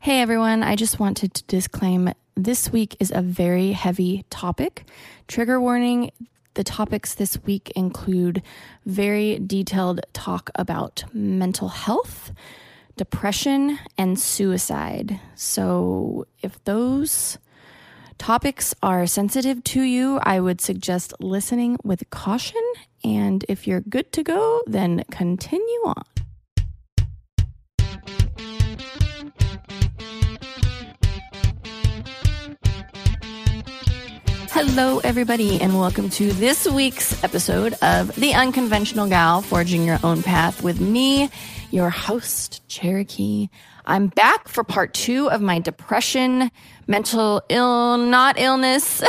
Hey everyone, I just wanted to disclaim this week is a very heavy topic. Trigger warning, the topics this week include very detailed talk about mental health, depression, and suicide. So if those topics are sensitive to you, I would suggest listening with caution. And if you're good to go, then continue on. Hello, everybody, and welcome to this week's episode of The Unconventional Gal, Forging Your Own Path with me, your host, Cherokee. I'm back for part 2 of my depression, mental health.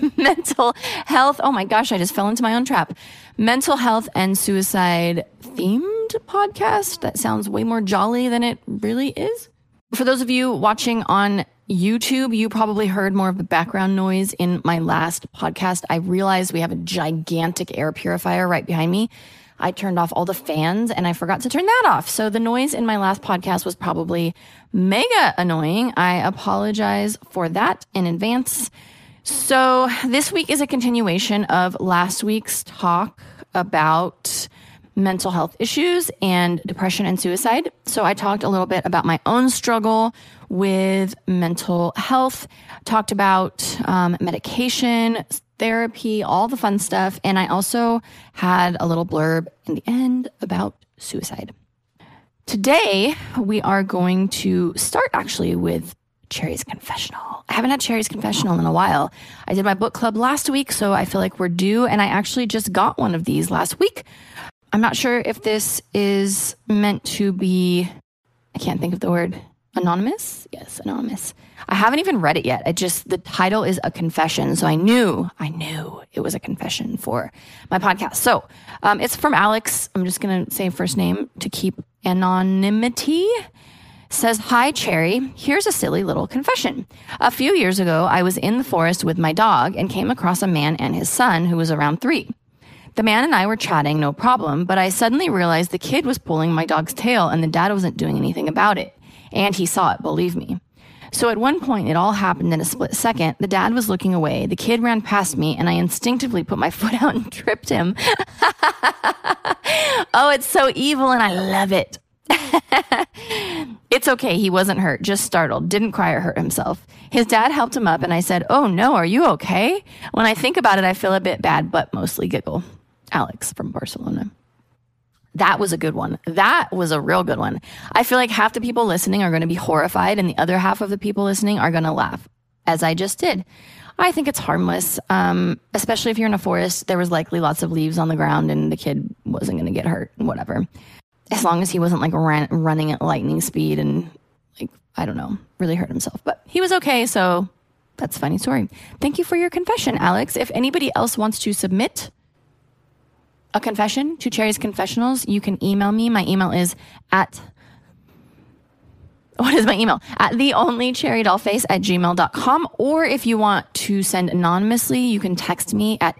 Oh my gosh, I just fell into my own trap. Mental health and suicide themed podcast. That sounds way more jolly than it really is. For those of you watching on YouTube, you probably heard more of the background noise in my last podcast. I realized we have a gigantic air purifier right behind me. I turned off all the fans and I forgot to turn that off. So the noise in my last podcast was probably mega annoying. I apologize for that in advance. So this week is a continuation of last week's talk about mental health issues and depression and suicide. So I talked a little bit about my own struggle with mental health, talked about medication, therapy, all the fun stuff. And I also had a little blurb in the end about suicide. Today, we are going to start actually with Cherry's Confessional. I haven't had Cherry's Confessional in a while. I did my book club last week, so I feel like we're due. And I actually just got one of these last week. I'm not sure if this is meant to be, I can't think of the word, anonymous? Yes, anonymous. I haven't even read it yet. The title is a confession. So I knew it was a confession for my podcast. So it's from Alex. I'm just going to say first name to keep anonymity. Says, "Hi, Cherry. Here's a silly little confession. A few years ago, I was in the forest with my dog and came across a man and his son who was around 3. The man and I were chatting, no problem, but I suddenly realized the kid was pulling my dog's tail and the dad wasn't doing anything about it. And he saw it, believe me. So at one point, it all happened in a split second. The dad was looking away. The kid ran past me and I instinctively put my foot out and tripped him." Oh, it's so evil and I love it. It's okay. He wasn't hurt, just startled, didn't cry or hurt himself. His dad helped him up and I said, "Oh no, are you okay?" When I think about it, I feel a bit bad, but mostly giggle. Alex from Barcelona. That was a good one. That was a real good one. I feel like half the people listening are going to be horrified and the other half of the people listening are going to laugh, as I just did. I think it's harmless, especially if you're in a forest. There was likely lots of leaves on the ground and the kid wasn't going to get hurt, whatever. As long as he wasn't like running at lightning speed and I don't know, really hurt himself. But he was okay, so that's a funny story. Thank you for your confession, Alex. If anybody else wants to submit a confession to Cherry's Confessionals, you can email me. My email is theonlycherrydollface@gmail.com. Or if you want to send anonymously, you can text me at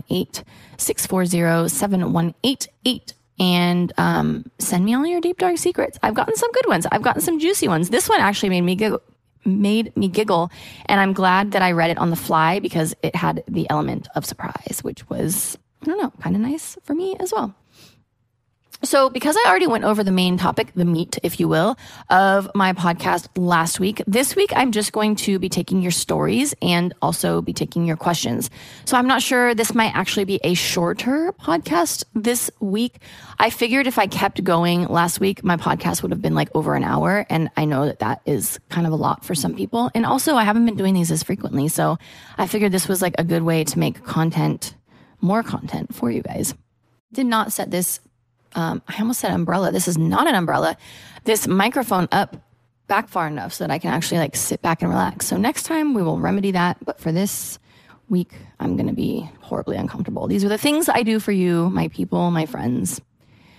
818-640-7188 and send me all your deep, dark secrets. I've gotten some good ones. I've gotten some juicy ones. This one actually made me giggle. And I'm glad that I read it on the fly because it had the element of surprise, which was, I don't know, kind of nice for me as well. So because I already went over the main topic, the meat, if you will, of my podcast last week, this week I'm just going to be taking your stories and also be taking your questions. So I'm not sure, this might actually be a shorter podcast this week. I figured if I kept going last week, my podcast would have been like over an hour. And I know that that is kind of a lot for some people. And also I haven't been doing these as frequently. So I figured this was like a good way to make more content for you guys. Did not set this I almost said umbrella. This is not an umbrella. This microphone back far enough so that I can actually sit back and relax. So next time we will remedy that. But for this week, I'm going to be horribly uncomfortable. These are the things I do for you, my people, my friends.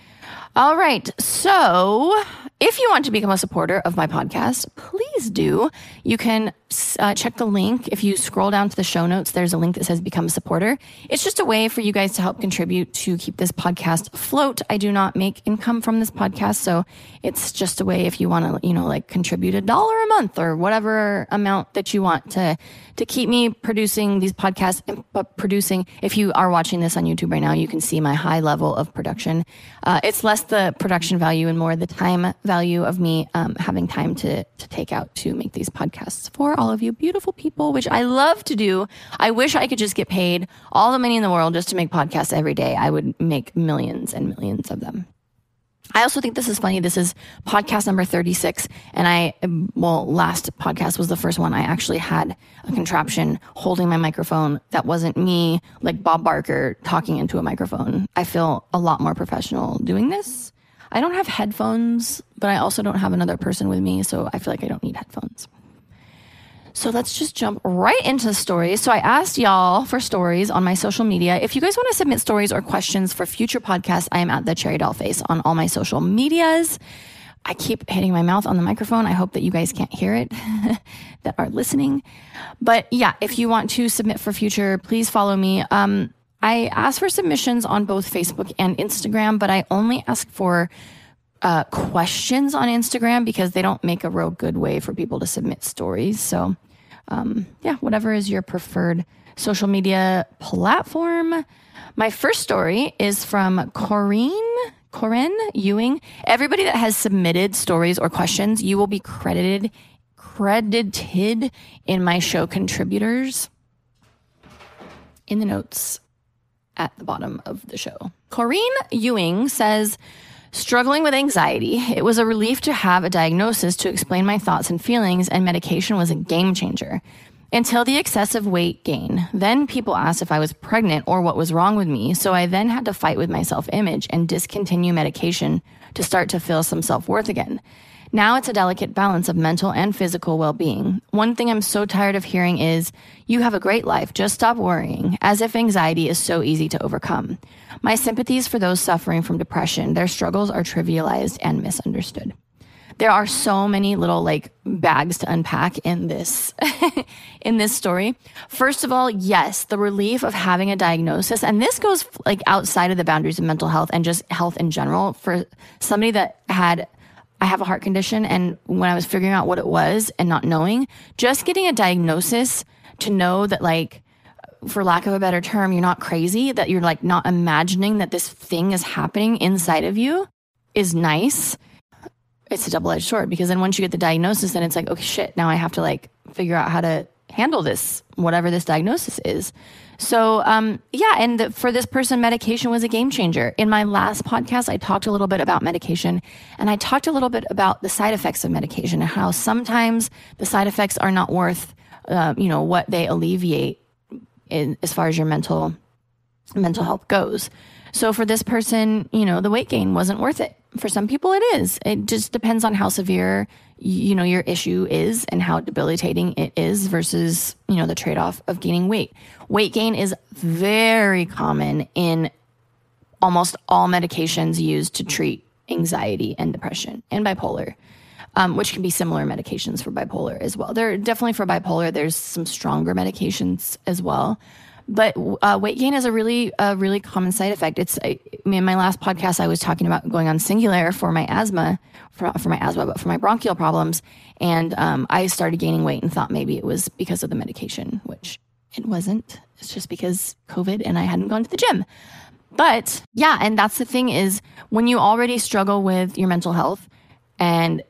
All right. So if you want to become a supporter of my podcast, please do. You can check the link. If you scroll down to the show notes, there's a link that says become a supporter. It's just a way for you guys to help contribute to keep this podcast afloat. I do not make income from this podcast. So it's just a way if you want to, like contribute $1 a month or whatever amount that you want to keep me producing these podcasts, but producing, if you are watching this on YouTube right now, you can see my high level of production. It's less the production value and more the time value of me having time to take out to make these podcasts for all of you beautiful people, which I love to do. I wish I could just get paid all the money in the world just to make podcasts every day. I would make millions and millions of them. I also think this is funny. This is podcast number 36. And last podcast was the first one I actually had a contraption holding my microphone that wasn't me, like Bob Barker talking into a microphone. I feel a lot more professional doing this. I don't have headphones, but I also don't have another person with me. So I feel like I don't need headphones. So let's just jump right into the stories. So I asked y'all for stories on my social media. If you guys want to submit stories or questions for future podcasts, I am at the Cherry Doll Face on all my social medias. I keep hitting my mouth on the microphone. I hope that you guys can't hear it that are listening. But yeah, if you want to submit for future, please follow me. I ask for submissions on both Facebook and Instagram, but I only ask for questions on Instagram because they don't make a real good way for people to submit stories. So, whatever is your preferred social media platform. My first story is from Corinne Ewing. Everybody that has submitted stories or questions, you will be credited in my show contributors in the notes at the bottom of the show. Corinne Ewing says, struggling with anxiety. It was a relief to have a diagnosis to explain my thoughts and feelings, and medication was a game changer. Until the excessive weight gain. Then people asked if I was pregnant or what was wrong with me, so I then had to fight with my self-image and discontinue medication to start to feel some self-worth again. Now it's a delicate balance of mental and physical well-being. One thing I'm so tired of hearing is, you have a great life, just stop worrying, as if anxiety is so easy to overcome. My sympathies for those suffering from depression. Their struggles are trivialized and misunderstood. There are so many little bags to unpack in this in this story. First of all, yes, the relief of having a diagnosis, and this goes outside of the boundaries of mental health and just health in general. For somebody that I have a heart condition, and when I was figuring out what it was and not knowing, just getting a diagnosis to know that, for lack of a better term, you're not crazy, that you're not imagining that this thing is happening inside of you is nice. It's a double-edged sword, because then once you get the diagnosis, then it's okay, shit, now I have to figure out how to handle this, whatever this diagnosis is. So, and for this person, medication was a game changer. In my last podcast, I talked a little bit about medication, and I talked a little bit about the side effects of medication and how sometimes the side effects are not worth, what they alleviate as far as your mental health goes. So for this person, the weight gain wasn't worth it. For some people it is. It just depends on how severe, your issue is and how debilitating it is versus, the trade-off of gaining weight. Weight gain is very common in almost all medications used to treat anxiety and depression and bipolar, which can be similar medications for bipolar as well. There definitely for bipolar, there's some stronger medications as well. But weight gain is a really common side effect. In my last podcast, I was talking about going on Singulair for my asthma, but for my bronchial problems. And I started gaining weight and thought maybe it was because of the medication, which it wasn't. It's just because COVID and I hadn't gone to the gym. But yeah, and that's the thing is, when you already struggle with your mental health, and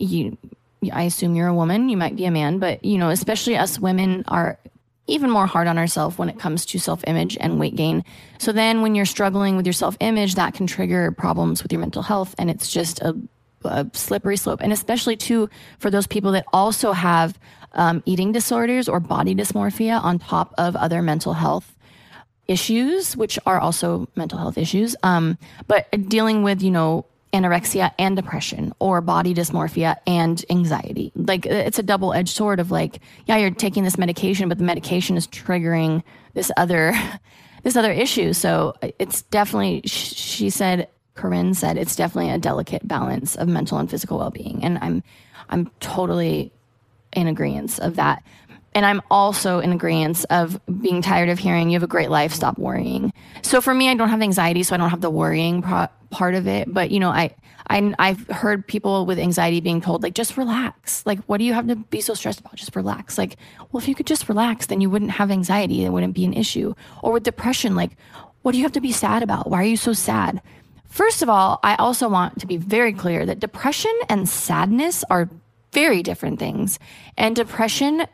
I assume you're a woman, you might be a man, but especially us women are even more hard on ourselves when it comes to self-image and weight gain. So then when you're struggling with your self-image, that can trigger problems with your mental health. And it's just a slippery slope. And especially too, for those people that also have eating disorders or body dysmorphia on top of other mental health issues, which are also mental health issues. But dealing with, anorexia and depression, or body dysmorphia and anxiety. It's a double-edged sword of you're taking this medication, but the medication is triggering this other issue. So it's definitely, she said, Corinne said, it's definitely a delicate balance of mental and physical well-being. And I'm totally in agreement of that. And I'm also in agreement of being tired of hearing you have a great life, stop worrying. So for me, I don't have anxiety, so I don't have the worrying part of it. But, you know, I've heard people with anxiety being told, like, just relax. Like, what do you have to be so stressed about? Just relax. Like, well, if you could just relax, then you wouldn't have anxiety. It wouldn't be an issue. Or with depression, like, what do you have to be sad about? Why are you so sad? First of all, I also want to be very clear that depression and sadness are very different things. And depression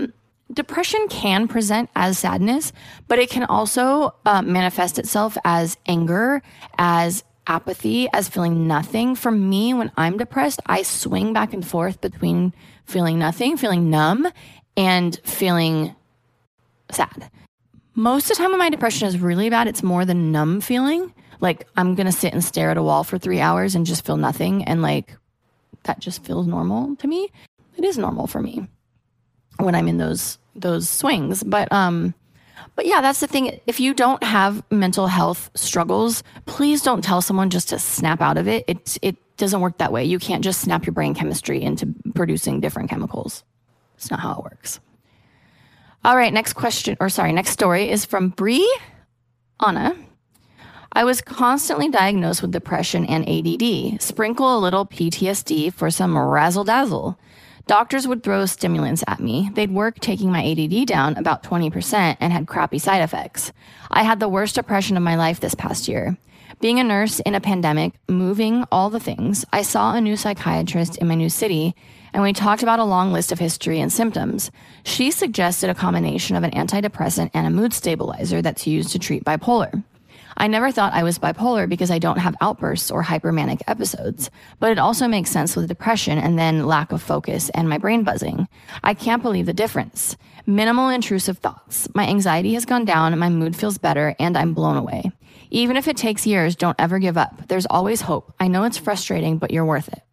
can present as sadness, but it can also manifest itself as anger, as apathy, as feeling nothing. For me, when I'm depressed, I swing back and forth between feeling nothing, feeling numb, and feeling sad. Most of the time when my depression is really bad, it's more the numb feeling. Like, I'm going to sit and stare at a wall for 3 hours and just feel nothing. And like, that just feels normal to me. It is normal for me when I'm in those swings. But yeah, that's the thing. If you don't have mental health struggles, please don't tell someone just to snap out of it. It doesn't work that way. You can't just snap your brain chemistry into producing different chemicals. It's not how it works. All right, next story is from Bree Anna. I was constantly diagnosed with depression and ADD. Sprinkle a little PTSD for some razzle-dazzle. Doctors would throw stimulants at me. They'd work taking my ADD down about 20% and had crappy side effects. I had the worst depression of my life this past year. Being a nurse in a pandemic, moving all the things, I saw a new psychiatrist in my new city, and we talked about a long list of history and symptoms. She suggested a combination of an antidepressant and a mood stabilizer that's used to treat bipolar. I never thought I was bipolar because I don't have outbursts or hypermanic episodes, but it also makes sense with depression and then lack of focus and my brain buzzing. I can't believe the difference. Minimal intrusive thoughts. My anxiety has gone down, my mood feels better, and I'm blown away. Even if it takes years, don't ever give up. There's always hope. I know it's frustrating, but you're worth it.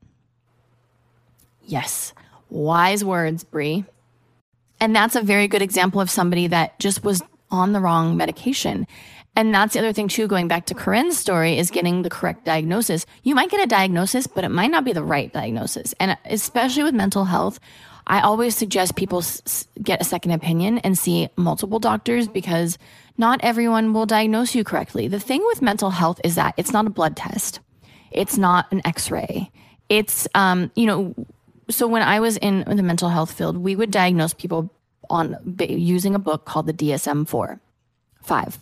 Yes. Wise words, Bree. And that's a very good example of somebody that just was on the wrong medication. And that's the other thing too, going back to Corinne's story, is getting the correct diagnosis. You might get a diagnosis, but it might not be the right diagnosis. And especially with mental health, I always suggest people get a second opinion and see multiple doctors, because not everyone will diagnose you correctly. The thing with mental health is that it's not a blood test. It's not an x-ray. It's, so when I was in the mental health field, we would diagnose people using a book called the DSM-4. 5.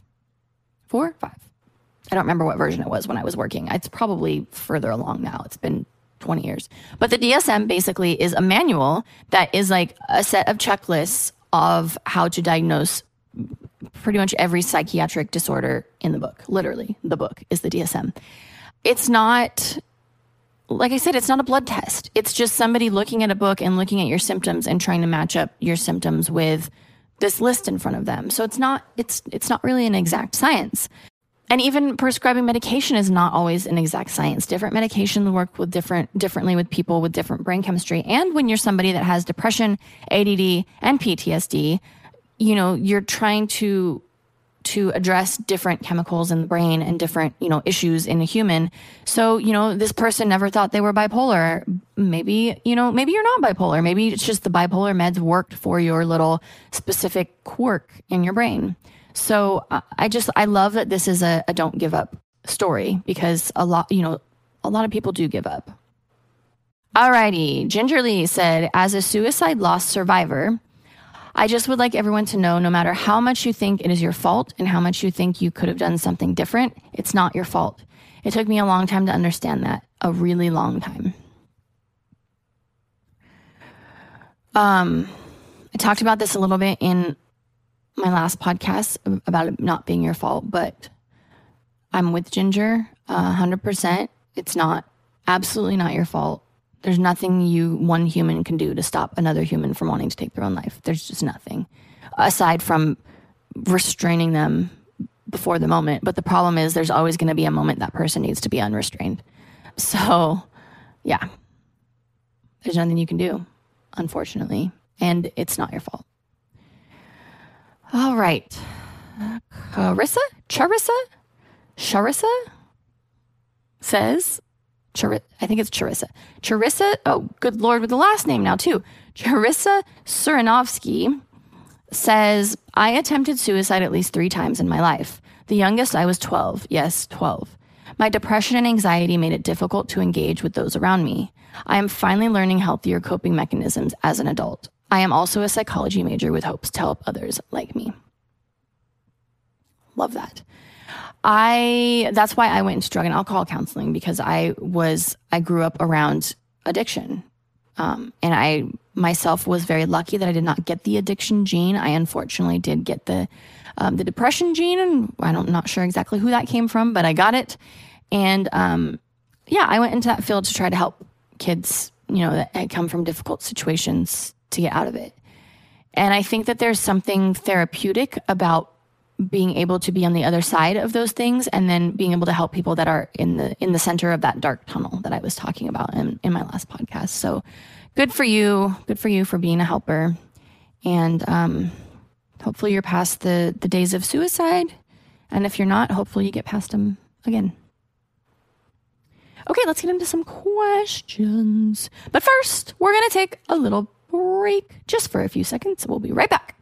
I don't remember what version it was when I was working. It's probably further along now. It's been 20 years. But the DSM basically is a manual that is like a set of checklists of how to diagnose pretty much every psychiatric disorder in the book. Literally, the book is the DSM. It's not, like I said, it's not a blood test. It's just somebody looking at a book and looking at your symptoms and trying to match up your symptoms with this list in front of them. So it's not really an exact science. And even prescribing medication is not always an exact science. Different medications work with differently with people with different brain chemistry. And when you're somebody that has depression, ADD, and PTSD, you're trying to address different chemicals in the brain and different, issues in a human. So, this person never thought they were bipolar. Maybe you're not bipolar. Maybe it's just the bipolar meds worked for your little specific quirk in your brain. So I love that this is a don't give up story, because a lot of people do give up. Alrighty. Gingerly said, as a suicide loss survivor, I just would like everyone to know, no matter how much you think it is your fault and how much you think you could have done something different, it's not your fault. It took me a long time to understand that. A really long time. I talked about this a little bit in my last podcast about it not being your fault, but I'm with Ginger 100%. It's absolutely not your fault. There's nothing one human can do to stop another human from wanting to take their own life. There's just nothing aside from restraining them before the moment. But the problem is there's always going to be a moment that person needs to be unrestrained. So yeah, there's nothing you can do, unfortunately, and it's not your fault. All right. Charissa? says, I think it's Charissa. Charissa, oh, good Lord, with the last name now too. Charissa Suranovsky says, I attempted suicide at least 3 times in my life. The youngest, I was 12. Yes, 12. My depression and anxiety made it difficult to engage with those around me. I am finally learning healthier coping mechanisms as an adult. I am also a psychology major with hopes to help others like me. Love that. That's why I went into drug and alcohol counseling, because I grew up around addiction. And I myself was very lucky that I did not get the addiction gene. I unfortunately did get the depression gene, and I'm not sure exactly who that came from, but I got it. And, I went into that field to try to help kids, that had come from difficult situations to get out of it. And I think that there's something therapeutic about being able to be on the other side of those things, and then being able to help people that are in the center of that dark tunnel that I was talking about in my last podcast. So good for you for being a helper. And hopefully you're past the days of suicide. And if you're not, hopefully you get past them again. Okay, let's get into some questions. But first, we're going to take a little break just for a few seconds. We'll be right back.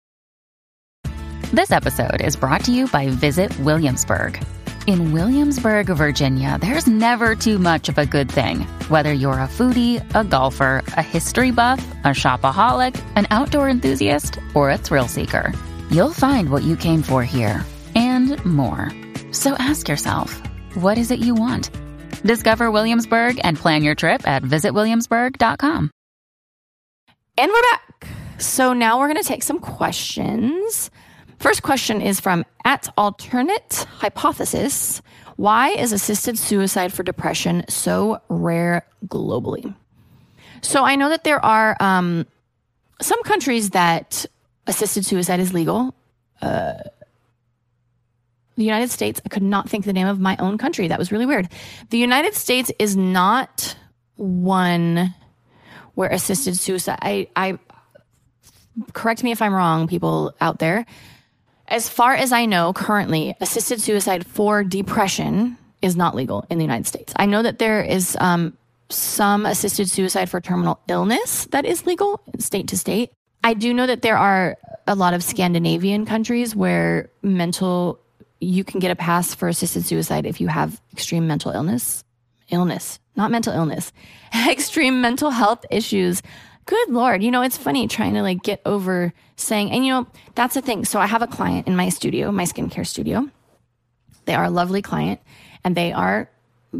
This episode is brought to you by Visit Williamsburg. In Williamsburg, Virginia, there's never too much of a good thing. Whether you're a foodie, a golfer, a history buff, a shopaholic, an outdoor enthusiast, or a thrill seeker, you'll find what you came for here and more. So ask yourself, what is it you want? Discover Williamsburg and plan your trip at visitwilliamsburg.com. And we're back. So now we're going to take some questions. First question is from @alternate_hypothesis. Why is assisted suicide for depression so rare globally? So I know that there are some countries that assisted suicide is legal. The United States, I could not think the name of my own country. That was really weird. The United States is not one where assisted suicide, I correct me if I'm wrong, people out there. As far as I know, currently, assisted suicide for depression is not legal in the United States. I know that there is some assisted suicide for terminal illness that is legal state to state. I do know that there are a lot of Scandinavian countries where you can get a pass for assisted suicide if you have extreme mental illness, not mental illness, extreme mental health issues. Good Lord. It's funny trying to get over saying, and that's the thing. So I have a client in my studio, my skincare studio. They are a lovely client, and their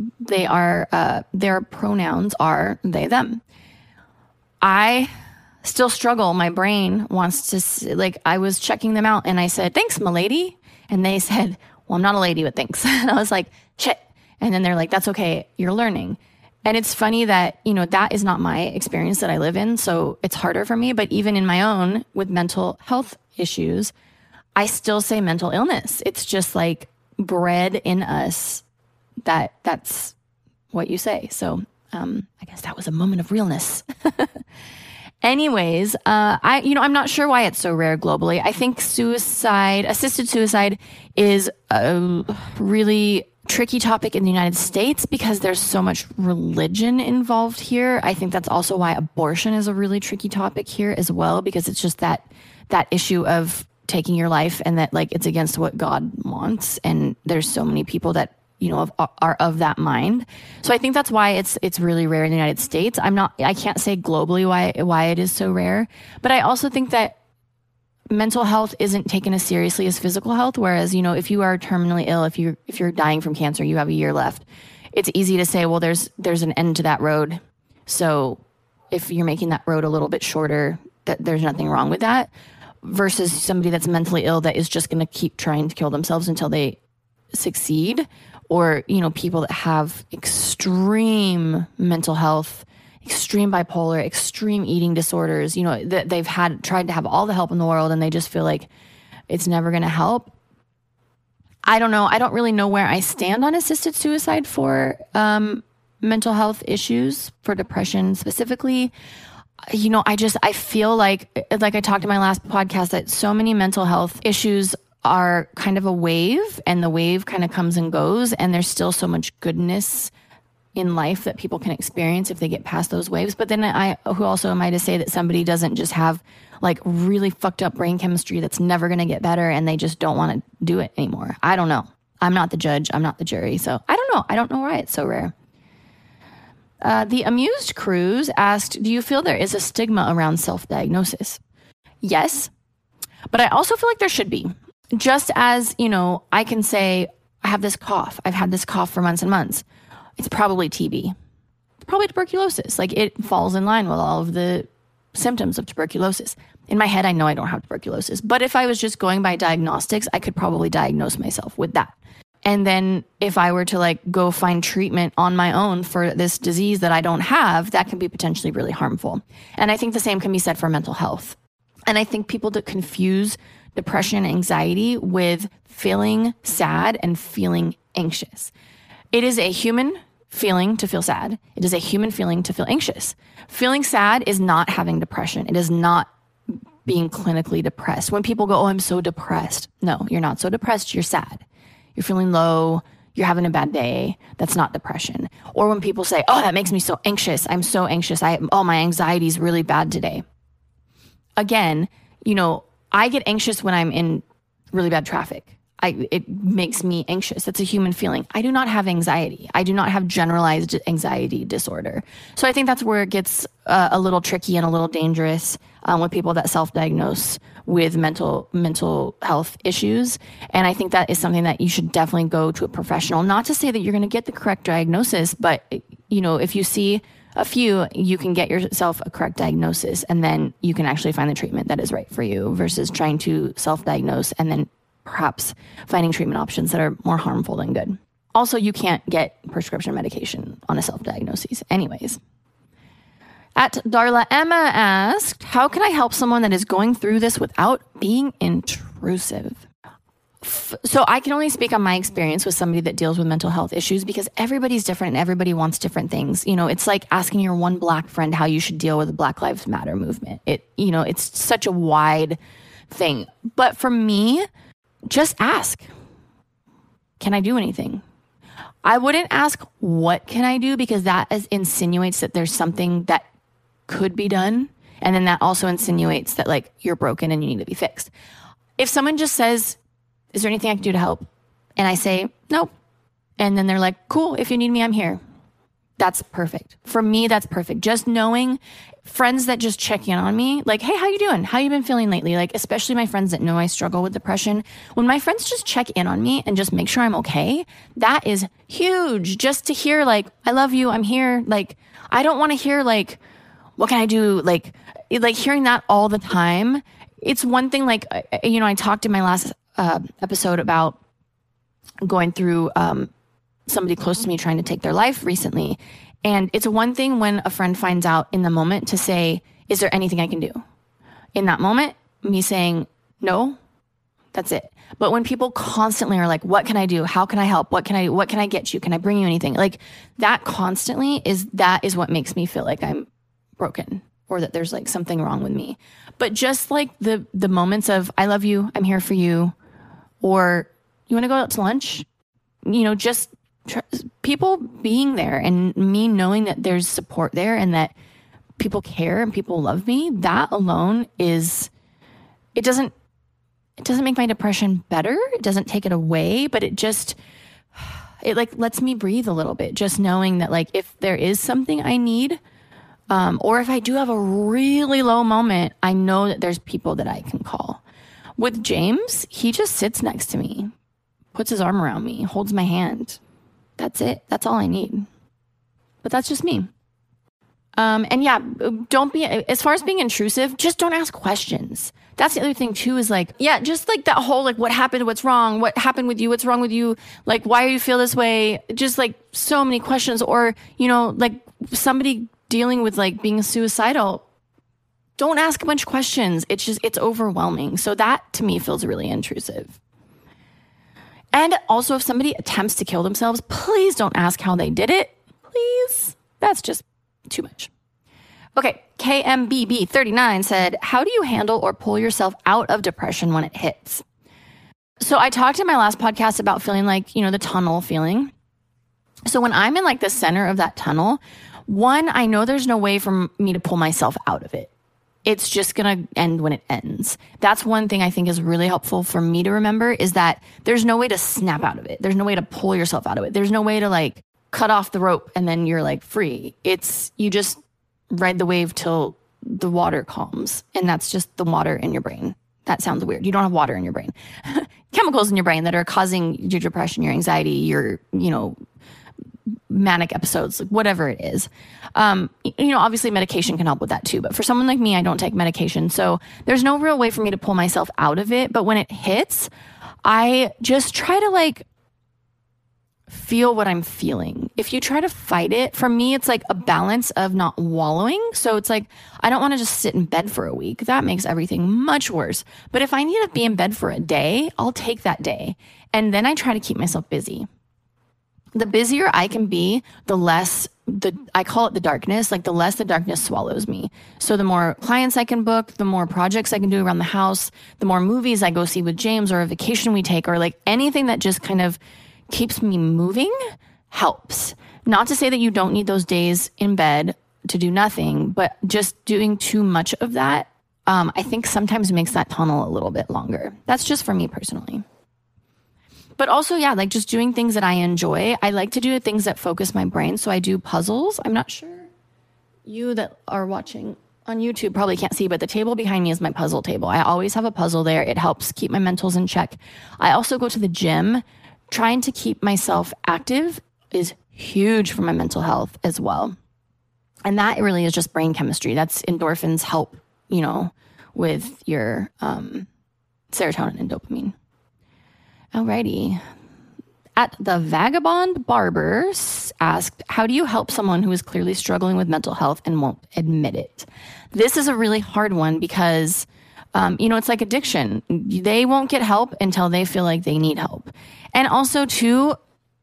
pronouns are they, them. I still struggle. My brain wants to, I was checking them out and I said, thanks, my lady. And they said, well, I'm not a lady, but thanks. And I was like, shit. And then they're like, that's okay. You're learning. And it's funny that, that is not my experience that I live in. So it's harder for me. But even in my own with mental health issues, I still say mental illness. It's just bred in us that's what you say. So I guess that was a moment of realness. Anyways, I'm not sure why it's so rare globally. I think assisted suicide is a really tricky topic in the United States because there's so much religion involved here. I think that's also why abortion is a really tricky topic here as well, because it's just that issue of taking your life, and that it's against what God wants. And there's so many people that, are of that mind. So I think that's why it's really rare in the United States. I can't say globally why it is so rare, but I also think that mental health isn't taken as seriously as physical health. Whereas, if you are terminally ill, if you're dying from cancer, you have a year left. It's easy to say, well, there's an end to that road. So if you're making that road a little bit shorter, that there's nothing wrong with that. Versus somebody that's mentally ill that is just going to keep trying to kill themselves until they succeed. Or, people that have extreme mental health, extreme bipolar, extreme eating disorders, that they've tried to have all the help in the world and they just feel like it's never going to help. I don't know. I don't really know where I stand on assisted suicide for mental health issues, for depression specifically. I feel like I talked in my last podcast, that so many mental health issues are kind of a wave, and the wave kind of comes and goes, and there's still so much goodness in life that people can experience if they get past those waves. But then who also am I to say that somebody doesn't just have like really fucked up brain chemistry that's never going to get better and they just don't want to do it anymore? I don't know. I'm not the judge. I'm not the jury. So I don't know. I don't know why it's so rare. The Amused Cruise asked, do you feel there is a stigma around self-diagnosis? Yes, but I also feel like there should be. Just as, I can say, I have this cough. I've had this cough for months and months. It's probably TB. It's probably tuberculosis. Like, it falls in line with all of the symptoms of tuberculosis. In my head, I know I don't have tuberculosis. But if I was just going by diagnostics, I could probably diagnose myself with that. And then if I were to go find treatment on my own for this disease that I don't have, that can be potentially really harmful. And I think the same can be said for mental health. And I think people that confuse depression and anxiety with feeling sad and feeling anxious. It is a human feeling to feel sad. It is a human feeling to feel anxious. Feeling sad is not having depression. It is not being clinically depressed. When people go, oh, I'm so depressed. No, you're not so depressed. You're sad. You're feeling low. You're having a bad day. That's not depression. Or when people say, oh, that makes me so anxious. I'm so anxious. My anxiety is really bad today. Again, I get anxious when I'm in really bad traffic. It makes me anxious. It's a human feeling. I do not have anxiety. I do not have generalized anxiety disorder. So I think that's where it gets a little tricky and a little dangerous with people that self-diagnose with mental health issues. And I think that is something that you should definitely go to a professional. Not to say that you're going to get the correct diagnosis, but if you see a few, you can get yourself a correct diagnosis, and then you can actually find the treatment that is right for you versus trying to self-diagnose and then perhaps finding treatment options that are more harmful than good. Also, you can't get prescription medication on a self-diagnosis anyways. At Darla Emma asked, how can I help someone that is going through this without being intrusive? So I can only speak on my experience with somebody that deals with mental health issues because everybody's different and everybody wants different things. It's like asking your one black friend how you should deal with the Black Lives Matter movement. It's such a wide thing. But for me, just ask, can I do anything? I wouldn't ask, what can I do? Because that insinuates that there's something that could be done. And then that also insinuates that you're broken and you need to be fixed. If someone just says, is there anything I can do to help? And I say, nope. And then they're like, cool, if you need me, I'm here. That's perfect. For me, that's perfect. Just knowing friends that just check in on me, like, hey, how you doing? How you been feeling lately? Especially my friends that know I struggle with depression. When my friends just check in on me and just make sure I'm okay, that is huge. Just to hear I love you, I'm here. I don't want to hear what can I do? Hearing that all the time. It's one thing, I talked in my last episode about going through somebody close to me trying to take their life recently. And it's one thing when a friend finds out in the moment to say, is there anything I can do? In that moment, me saying, no, that's it. But when people constantly are like, what can I do? How can I help? What can I get you? Can I bring you anything? That constantly is what makes me feel like I'm broken or that there's something wrong with me. But just the moments of, I love you, I'm here for you, or you want to go out to lunch? Just people being there and me knowing that there's support there and that people care and people love me, that alone it doesn't make my depression better. It doesn't take it away, but it lets me breathe a little bit. Just knowing that if there is something I need, or if I do have a really low moment, I know that there's people that I can call. With James, he just sits next to me, puts his arm around me, holds my hand. That's it. That's all I need. But that's just me. And yeah, don't be, as far as being intrusive, just don't ask questions. That's the other thing too, is just that whole, what happened, what's wrong, what happened with you, what's wrong with you, why do you feel this way? Just so many questions. Or, somebody dealing with being suicidal, don't ask a bunch of questions. It's overwhelming. So that to me feels really intrusive. And also, if somebody attempts to kill themselves, please don't ask how they did it. Please. That's just too much. Okay, KMBB39 said, how do you handle or pull yourself out of depression when it hits? So I talked in my last podcast about feeling like, the tunnel feeling. So when I'm in like the center of that tunnel, one, I know there's no way for me to pull myself out of it. It's just going to end when it ends. That's one thing I think is really helpful for me to remember, is that there's no way to snap out of it. There's no way to pull yourself out of it. There's no way to like cut off the rope and then you're like free. You just ride the wave till the water calms. And that's just the water in your brain. That sounds weird. You don't have water in your brain. Chemicals in your brain that are causing your depression, your anxiety, your, manic episodes, like whatever it is. Obviously medication can help with that too. But for someone like me, I don't take medication. So there's no real way for me to pull myself out of it. But when it hits, I just try to like feel what I'm feeling. If you try to fight it, for me, it's like a balance of not wallowing. So it's like, I don't want to just sit in bed for a week. That makes everything much worse. But if I need to be in bed for a day, I'll take that day. And then I try to keep myself busy. The busier I can be, the less I call it the darkness, like the less the darkness swallows me. So the more clients I can book, the more projects I can do around the house, the more movies I go see with James, or a vacation we take, or like anything that just kind of keeps me moving helps. Not to say that you don't need those days in bed to do nothing, but just doing too much of that, I think sometimes makes that tunnel a little bit longer. That's just for me personally. But also, yeah, like just doing things that I enjoy. I like to do things that focus my brain. So I do puzzles. I'm not sure you that are watching on YouTube probably can't see, but the table behind me is my puzzle table. I always have a puzzle there. It helps keep my mentals in check. I also go to the gym. Trying to keep myself active is huge for my mental health as well. And that really is just brain chemistry. That's endorphins help, with your serotonin and dopamine. Alrighty. At the Vagabond Barber asked, how do you help someone who is clearly struggling with mental health and won't admit it? This is a really hard one because, it's like addiction. They won't get help until they feel like they need help. And also too,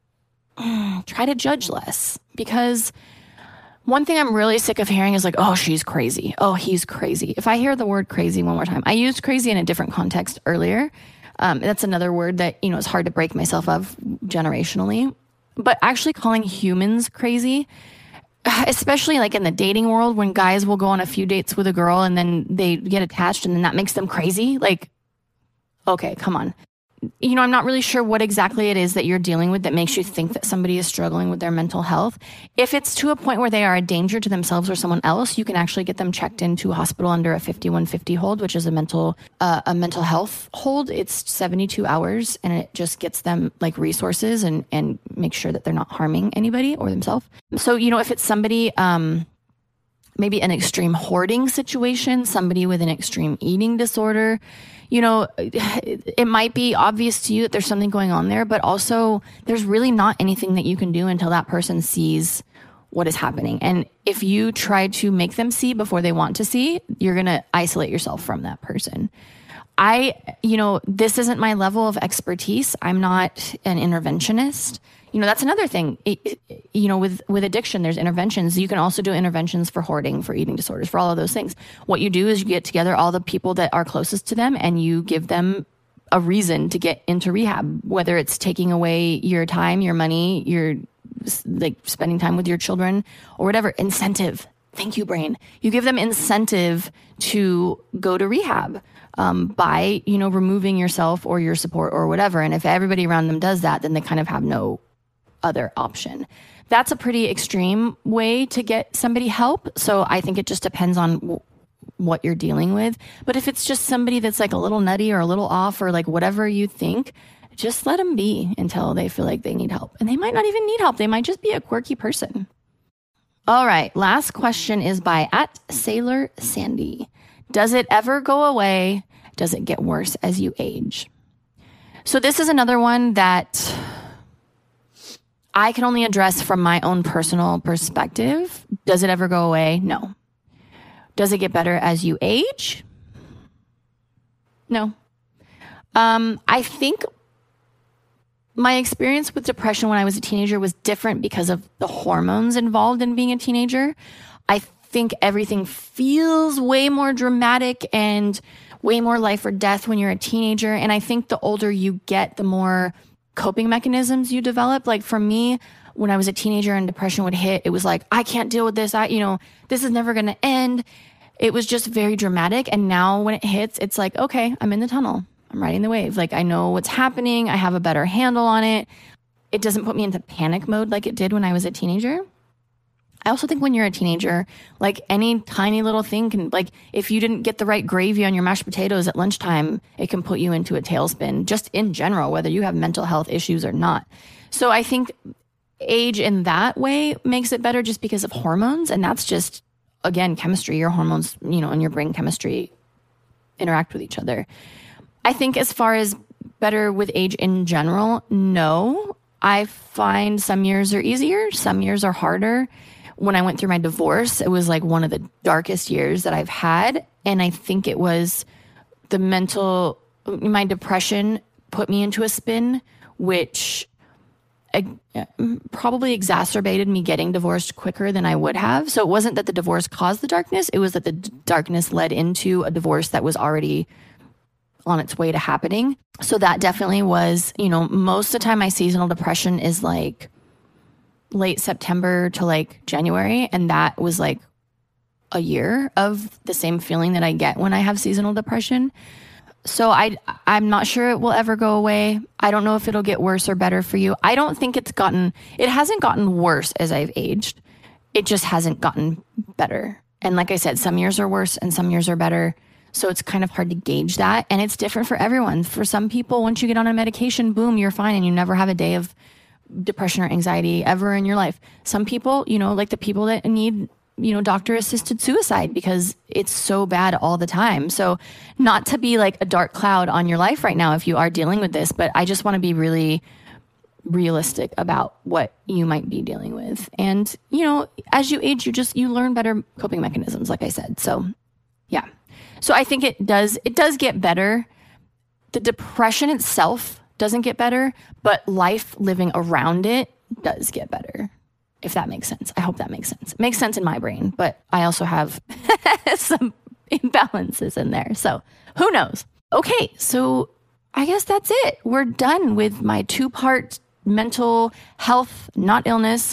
try to judge less, because one thing I'm really sick of hearing is like, oh, she's crazy. Oh, he's crazy. If I hear the word crazy one more time, I used crazy in a different context earlier. That's another word that, is hard to break myself of generationally. But actually calling humans crazy, especially like in the dating world, when guys will go on a few dates with a girl and then they get attached and then that makes them crazy. Like, okay, come on. I'm not really sure what exactly it is that you're dealing with that makes you think that somebody is struggling with their mental health. If it's to a point where they are a danger to themselves or someone else, you can actually get them checked into a hospital under a 5150 hold, which is a mental health hold. It's 72 hours and it just gets them like resources and makes sure that they're not harming anybody or themselves. So, if it's somebody, maybe an extreme hoarding situation, somebody with an extreme eating disorder, it might be obvious to you that there's something going on there, but also there's really not anything that you can do until that person sees what is happening. And if you try to make them see before they want to see, you're going to isolate yourself from that person. This isn't my level of expertise. I'm not an interventionist. That's another thing. With addiction, there's interventions. You can also do interventions for hoarding, for eating disorders, for all of those things. What you do is you get together all the people that are closest to them and you give them a reason to get into rehab, whether it's taking away your time, your money, your like spending time with your children or whatever. Incentive. Thank you, brain. You give them incentive to go to rehab by, removing yourself or your support or whatever. And if everybody around them does that, then they kind of have no other option. That's a pretty extreme way to get somebody help. So I think it just depends on what you're dealing with. But if it's just somebody that's like a little nutty or a little off or like whatever you think, just let them be until they feel like they need help. And they might not even need help. They might just be a quirky person. All right. Last question is by @SailorSandy. Does it ever go away? Does it get worse as you age? So this is another one that I can only address from my own personal perspective. Does it ever go away? No. Does it get better as you age? No. I think my experience with depression when I was a teenager was different because of the hormones involved in being a teenager. I think everything feels way more dramatic and way more life or death when you're a teenager. And I think the older you get, the more coping mechanisms you develop. Like for me, when I was a teenager and depression would hit, it was like, I can't deal with this. This is never going to end. It was just very dramatic. And now when it hits, it's like, okay, I'm in the tunnel. I'm riding the wave. Like I know what's happening. I have a better handle on it. It doesn't put me into panic mode like it did when I was a teenager. I also think when you're a teenager, like any tiny little thing can, like if you didn't get the right gravy on your mashed potatoes at lunchtime, it can put you into a tailspin just in general, whether you have mental health issues or not. So I think age in that way makes it better just because of hormones. And that's just, again, chemistry. Your hormones, and your brain chemistry interact with each other. I think as far as better with age in general, no. I find some years are easier. Some years are harder. When I went through my divorce, it was like one of the darkest years that I've had. And I think it was my depression put me into a spin, which probably exacerbated me getting divorced quicker than I would have. So it wasn't that the divorce caused the darkness. It was that the darkness led into a divorce that was already on its way to happening. So that definitely was, most of the time my seasonal depression is like late September to like January. And that was like a year of the same feeling that I get when I have seasonal depression. So I'm not sure it will ever go away. I don't know if it'll get worse or better for you. I don't think it hasn't gotten worse as I've aged. It just hasn't gotten better. And like I said, some years are worse and some years are better. So it's kind of hard to gauge that. And it's different for everyone. For some people, once you get on a medication, boom, you're fine and you never have a day of depression or anxiety ever in your life. Some people, like the people that need, doctor-assisted suicide because it's so bad all the time. So not to be like a dark cloud on your life right now if you are dealing with this, but I just want to be really realistic about what you might be dealing with. And, as you age, you learn better coping mechanisms, like I said. So yeah. So I think it does get better. The depression itself doesn't get better, but life living around it does get better, if that makes sense. I hope that makes sense. It makes sense in my brain, but I also have some imbalances in there. So who knows? Okay, so I guess that's it. We're done with my 2-part mental health, not illness,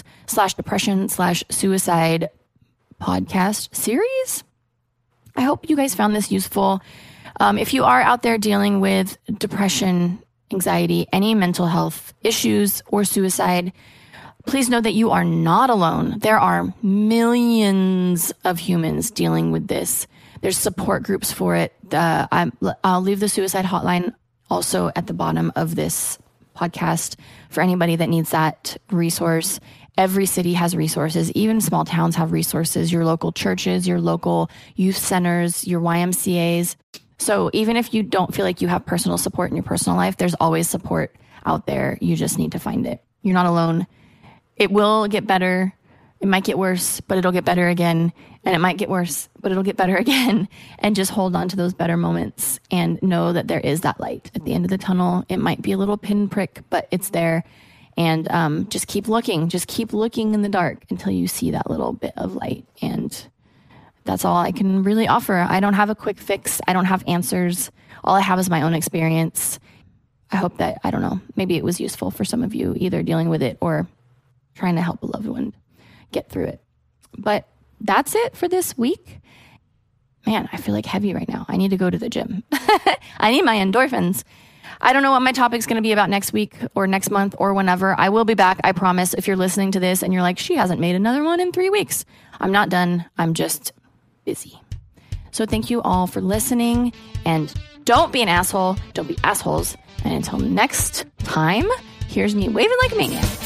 /depression/suicide podcast series. I hope you guys found this useful. If you are out there dealing with depression, anxiety, any mental health issues, or suicide, please know that you are not alone. There are millions of humans dealing with this. There's support groups for it. I'll leave the suicide hotline also at the bottom of this podcast for anybody that needs that resource. Every city has resources. Even small towns have resources. Your local churches, your local youth centers, your YMCAs. So even if you don't feel like you have personal support in your personal life, there's always support out there. You just need to find it. You're not alone. It will get better. It might get worse, but it'll get better again. And it might get worse, but it'll get better again. And just hold on to those better moments and know that there is that light at the end of the tunnel. It might be a little pinprick, but it's there. And just keep looking. Just keep looking in the dark until you see that little bit of light. And that's all I can really offer. I don't have a quick fix. I don't have answers. All I have is my own experience. I hope that, I don't know, maybe it was useful for some of you, either dealing with it or trying to help a loved one get through it. But that's it for this week. Man, I feel like heavy right now. I need to go to the gym. I need my endorphins. I don't know what my topic's going to be about next week or next month or whenever. I will be back, I promise. If you're listening to this and you're like, she hasn't made another one in 3 weeks. I'm not done. I'm just busy. So thank you all for listening, and don't be an asshole. Don't be assholes. And until next time, here's me waving like a maniac.